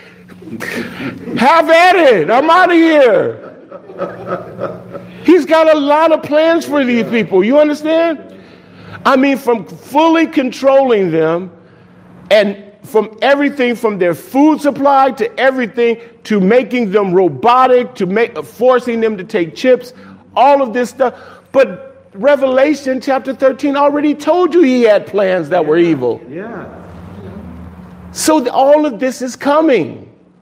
Speaker 1: Have at it. I'm out of here. He's got a lot of plans for these people. You understand? I mean, from fully controlling them, and from everything from their food supply to everything to making them robotic, to make, forcing them to take chips, all of this stuff. But Revelation chapter thirteen already told you he had plans that were evil.
Speaker 2: Yeah.
Speaker 1: So the, all of this is coming.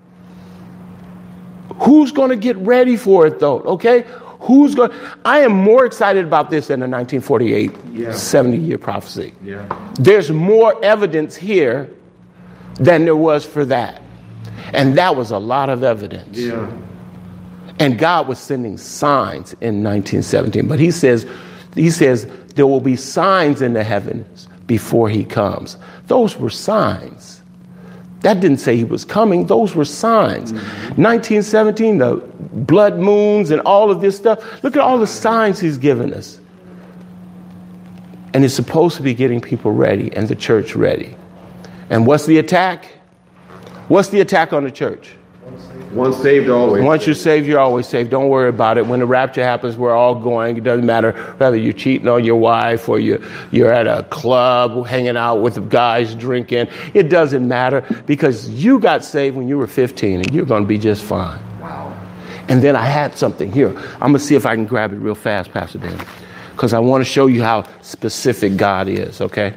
Speaker 1: Who's going to get ready for it, though? Okay? Who's going? I am more excited about this than the nineteen forty-eight
Speaker 2: yeah.
Speaker 1: seventy-year prophecy.
Speaker 2: Yeah.
Speaker 1: There's more evidence here than there was for that. And that was a lot of evidence.
Speaker 2: Yeah.
Speaker 1: And God was sending signs in nineteen seventeen. But he says, he says there will be signs in the heavens before he comes. Those were signs. That didn't say he was coming. Those were signs. Mm-hmm. nineteen seventeen, the blood moons and all of this stuff. Look at all the signs he's given us. And it's supposed to be getting people ready and the church ready. And what's the attack? What's the attack on the church?
Speaker 2: Once saved, always.
Speaker 1: Once you're saved, you're always saved. Don't worry about it. When the rapture happens, we're all going. It doesn't matter whether you're cheating on your wife or you, you're at a club hanging out with the guys drinking. It doesn't matter because you got saved when you were fifteen and you're going to be just fine.
Speaker 2: Wow.
Speaker 1: And then I had something here. I'm going to see if I can grab it real fast, Pastor Dan, because I want to show you how specific God is, okay?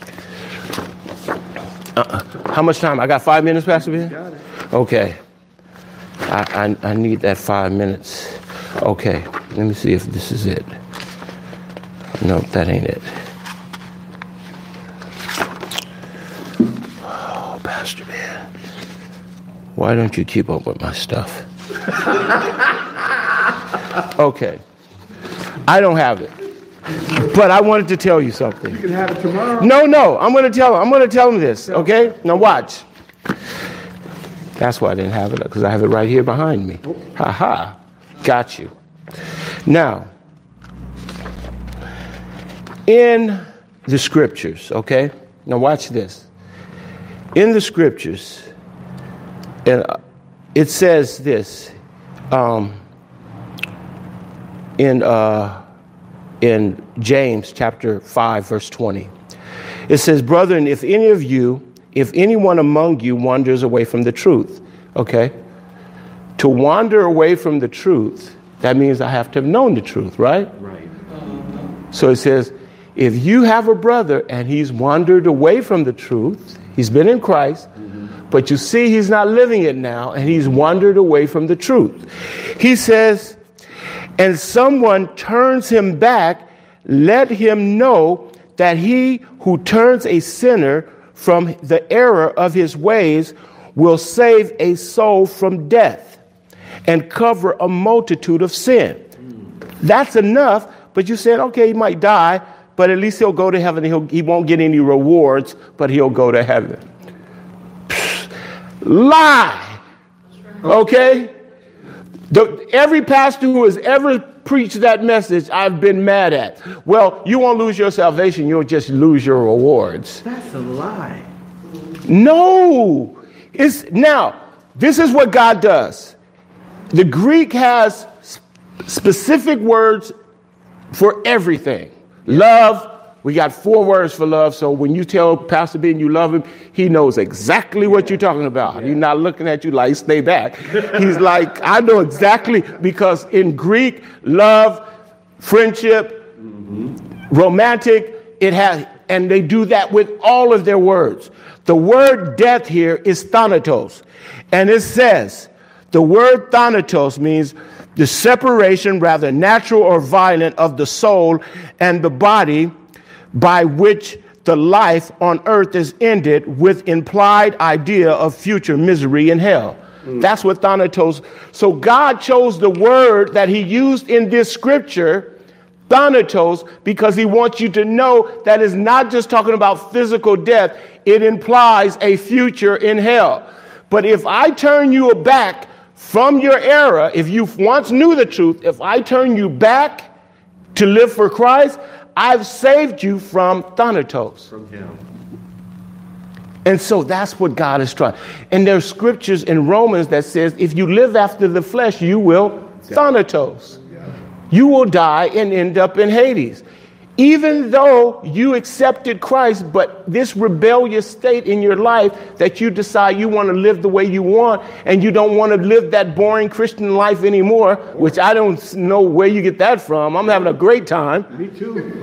Speaker 1: Uh, how much time? I got five minutes, Pastor Ben?
Speaker 2: Got it.
Speaker 1: Okay. I, I, I need that five minutes. Okay. Let me see if this is it. No, that ain't it. Oh, Pastor Ben. Why don't you keep up with my stuff? Okay. I don't have it. But I wanted to tell you something.
Speaker 2: You can have it tomorrow.
Speaker 1: No, no, I'm going to tell him. I'm going to tell him this, okay? Now watch. That's why I didn't have it, because I have it right here behind me. Ha ha. Got you. Now, in the scriptures, okay? Now watch this. In the scriptures, it says this. Um, in... Uh, in James chapter five, verse twenty. It says, brethren, if any of you, if anyone among you wanders away from the truth, okay? To wander away from the truth, that means I have to have known the truth, right?
Speaker 2: Right.
Speaker 1: So it says, if you have a brother and he's wandered away from the truth, he's been in Christ, mm-hmm. but you see he's not living it now, and he's wandered away from the truth. He says, and someone turns him back, let him know that he who turns a sinner from the error of his ways will save a soul from death and cover a multitude of sin. That's enough, but you said, okay, he might die, but at least he'll go to heaven. He'll, he won't get any rewards, but he'll go to heaven. Pfft, lie. Okay? The, every pastor who has ever preached that message, I've been mad at. Well, you won't lose your salvation. You'll just lose your rewards.
Speaker 2: That's a lie.
Speaker 1: No. It's, now, this is what God does. The Greek has sp- specific words for everything. Love. We got four words for love. So when you tell Pastor Ben you love him, he knows exactly what you're talking about. Yeah. He's not looking at you like, stay back. He's like, I know exactly, because in Greek, love, friendship, mm-hmm. romantic, it has, and they do that with all of their words. The word death here is thanatos. And it says, the word thanatos means the separation, rather natural or violent, of the soul and the body, by which the life on earth is ended, with implied idea of future misery in hell. Mm. That's what thanatos. So God chose the word that he used in this scripture, thanatos, because he wants you to know that it's not just talking about physical death. It implies a future in hell. But if I turn you back from your error, if you once knew the truth, if I turn you back to live for Christ, I've saved you from Thanatos.
Speaker 2: From him.
Speaker 1: And so that's what God is trying. And there's scriptures in Romans that says, if you live after the flesh, you will Thanatos. You will die and end up in Hades. Even though you accepted Christ, but this rebellious state in your life that you decide you want to live the way you want and you don't want to live that boring Christian life anymore, which I don't know where you get that from. I'm having a great time.
Speaker 2: Me too.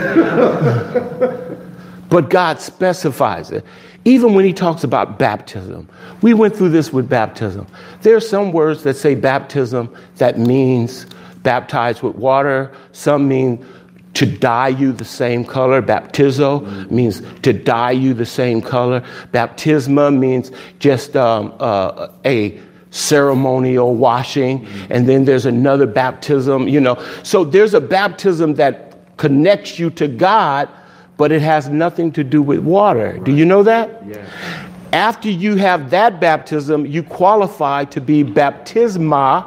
Speaker 1: But God specifies it. Even when he talks about baptism, we went through this with baptism. There are some words that say baptism that means baptized with water. Some mean to dye you the same color. Baptizo mm-hmm. means to dye you the same color. Baptisma means just um, uh, a ceremonial washing. Mm-hmm. And then there's another baptism, you know. So there's a baptism that connects you to God, but it has nothing to do with water. Right. Do you know that?
Speaker 2: Yeah.
Speaker 1: After you have that baptism, you qualify to be baptisma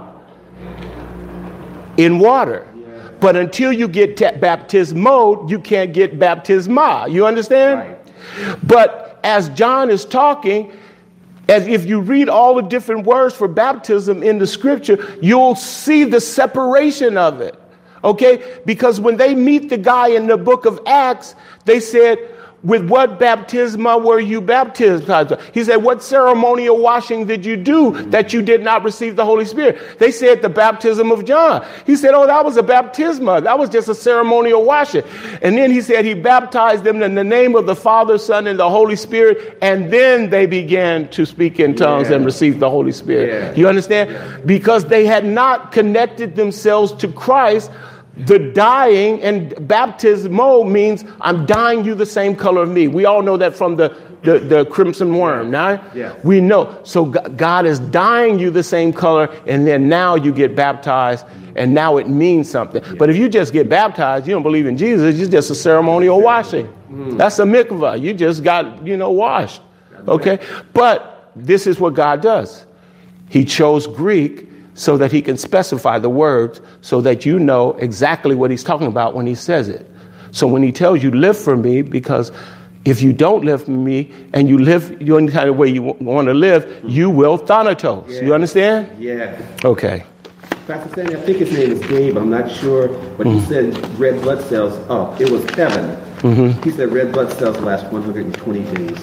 Speaker 1: in water. Yeah. But until you get t- baptismo, you can't get baptisma. You understand?
Speaker 2: Right.
Speaker 1: But as John is talking, as if you read all the different words for baptism in the scripture, you'll see the separation of it. Okay, because when they meet the guy in the book of Acts, they said, with what baptisma were you baptized? He said, what ceremonial washing did you do that you did not receive the Holy Spirit? They said the baptism of John. He said, oh, that was a baptisma. That was just a ceremonial washing. And then he said he baptized them in the name of the Father, Son, and the Holy Spirit. And then they began to speak in tongues yeah. and receive the Holy Spirit. Yeah. You understand? Yeah. Because they had not connected themselves to Christ. The dying and baptismo means I'm dyeing you the same color of me. We all know that from the, the, the crimson worm. Now
Speaker 2: yeah.
Speaker 1: we know. So God is dyeing you the same color, and then now you get baptized, and now it means something. Yeah. But if you just get baptized, you don't believe in Jesus, it's just a ceremonial washing. Mm. That's a mikvah. You just got, you know, washed. Okay? But this is what God does. He chose Greek so that he can specify the words so that you know exactly what he's talking about when he says it. So when he tells you live for me, because if you don't live for me and you live your any kind of way you w- want to live, you will thanatos. Yeah. You understand?
Speaker 2: Yeah.
Speaker 1: Okay.
Speaker 2: Pastor Sandy, I think his name is Gabe. I'm not sure, but mm-hmm. he said red blood cells up. It was heaven. Mm-hmm. He said red blood cells last one hundred twenty days.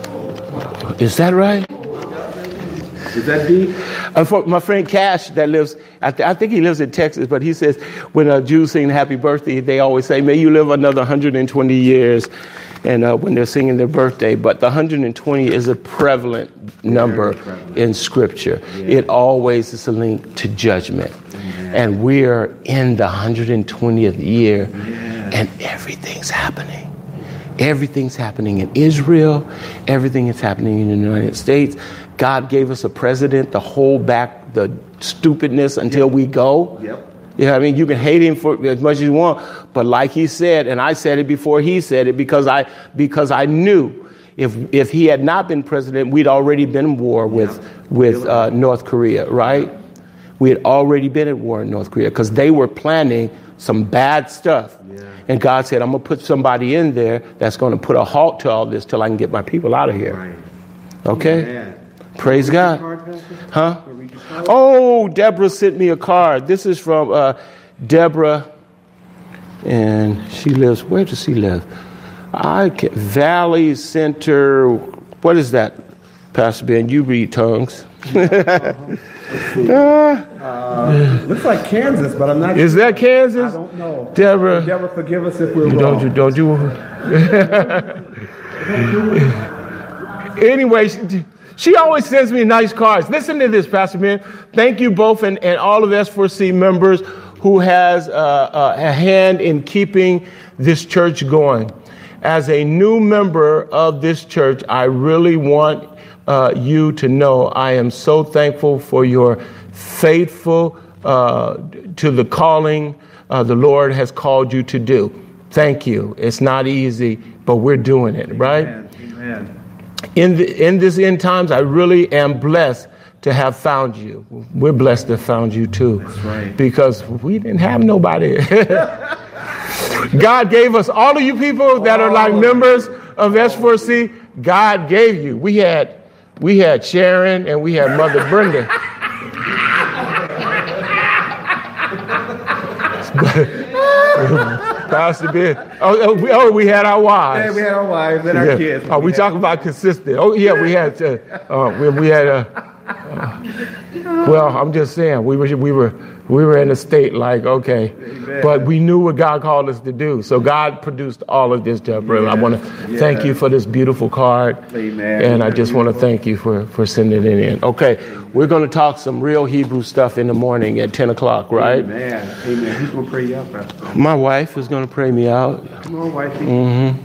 Speaker 1: Is that right?
Speaker 2: Is that deep?
Speaker 1: Uh, for my friend Cash that lives, I, th- I think he lives in Texas, but he says when uh, Jews sing happy birthday, they always say, may you live another one hundred twenty years. And uh, when they're singing their birthday, but the one hundred twenty is a prevalent number prevalent. in Scripture. Yeah. It always is a link to judgment. Yeah. And we're in the one hundred twentieth year, yeah. and everything's happening. Everything's happening in Israel. Everything is happening in the United States. God gave us a president to hold back the stupidness until yep. we go.
Speaker 2: Yep.
Speaker 1: You know what I mean? You can hate him for as much as you want, but like he said, and I said it before he said it, because I because I knew if if he had not been president, we'd already been in war with yeah. with uh, North Korea, right? We had already been at war in North Korea because they were planning some bad stuff. Yeah. And God said, I'm going to put somebody in there that's going to put a halt to all this till I can get my people out of here. Right. Okay? Yeah. Praise God. Card, huh? Oh, Deborah sent me a card. This is from uh, Deborah, and she lives, where does she live? I can, Valley Center. What is that, Pastor Ben? You read tongues.
Speaker 2: uh, uh, looks like Kansas, but I'm not
Speaker 1: Is
Speaker 2: sure.
Speaker 1: that Kansas?
Speaker 2: I don't know.
Speaker 1: Deborah.
Speaker 2: Deborah, forgive us if we're
Speaker 1: don't
Speaker 2: wrong.
Speaker 1: You, don't you? Anyway, she, she always sends me nice cards. Listen to this, Pastor Ben. Thank you both and, and all of S four C members who has uh, uh, a hand in keeping this church going. As a new member of this church, I really want uh, you to know I am so thankful for your faithful uh, to the calling uh, the Lord has called you to do. Thank you. It's not easy, but we're doing it, right?
Speaker 2: Amen. Amen.
Speaker 1: In the, in this end times, I really am blessed to have found you. We're blessed to have found you too.
Speaker 2: That's right.
Speaker 1: Because we didn't have nobody. God gave us, all of you people that are like members of S four C, God gave you. We had, we had Sharon and we had Mother Brenda. Pastor Ben. Oh, oh, we, oh, we had our wives.
Speaker 2: Yeah, we had our wives and our
Speaker 1: yeah.
Speaker 2: kids.
Speaker 1: Oh, we, we talk about consistent. Oh, yeah, we had. Uh, uh, we, we had. Uh, uh, well, I'm just saying, we were, we were, we were in a state like, okay, Amen. But we knew what God called us to do. So God produced all of this, Deborah. Yeah. I want to yeah. thank you for this beautiful card.
Speaker 2: Amen.
Speaker 1: And I just want to thank you for, for sending it in. Okay, we're going to talk some real Hebrew stuff in the morning at ten o'clock, right?
Speaker 2: Amen. Amen. Who's going to pray you out, Pastor?
Speaker 1: My wife is going to pray me out.
Speaker 2: Come on, wifey.
Speaker 1: Mm-hmm.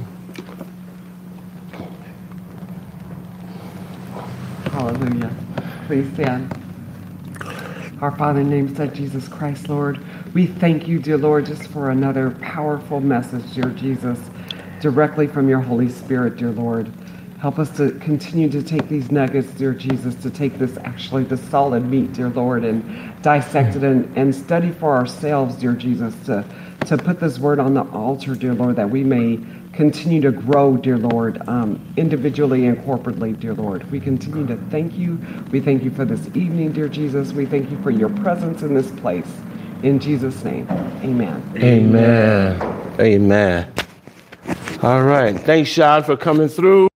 Speaker 3: Hallelujah. Please stand. Our Father, in the name of Jesus Christ, Lord, we thank you, dear Lord, just for another powerful message, dear Jesus, directly from your Holy Spirit, dear Lord. Help us to continue to take these nuggets, dear Jesus, to take this, actually, the solid meat, dear Lord, and dissect it and, and study for ourselves, dear Jesus, to, to put this word on the altar, dear Lord, that we may continue to grow, dear Lord, um, individually and corporately, dear Lord. We continue to thank you. We thank you for this evening, dear Jesus. We thank you for your presence in this place. In Jesus' name, amen.
Speaker 1: Amen. Amen. All right. Thanks, Sean, for coming through.